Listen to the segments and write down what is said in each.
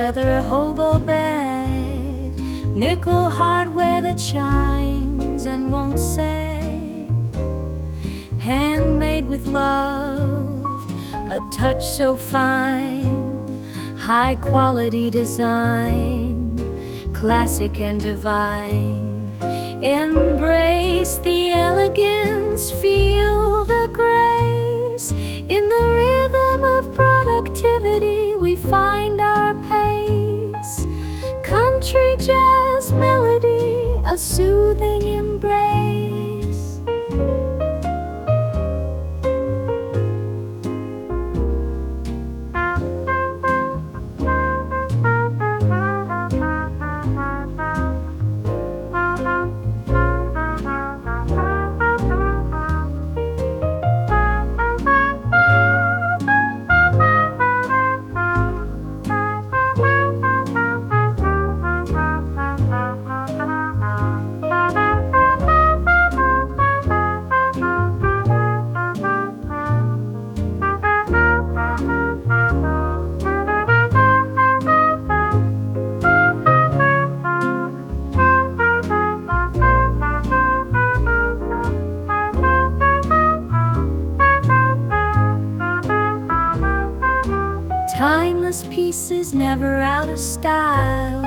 leather hobo bed, nickel hardware that shines and won't say, handmade with love, a touch so fine, high quality design, classic and divine. Embrace the elegance, feel the grace. In the rhythm of productivity we find our pace. Country jazz melody, a soothing embrace. Timeless pieces never out of style,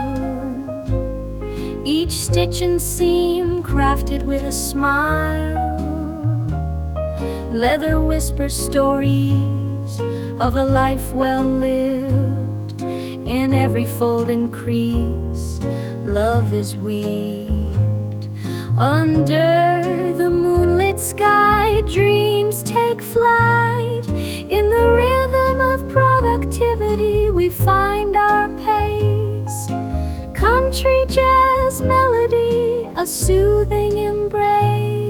each stitch and seam crafted with a smile. Leather whispers stories of a life well lived. In every fold and crease, love is weaved. Under the moonlit sky, dreams take flight. In the rhythm of productivity we find our pace. Country jazz melody, a soothing embrace.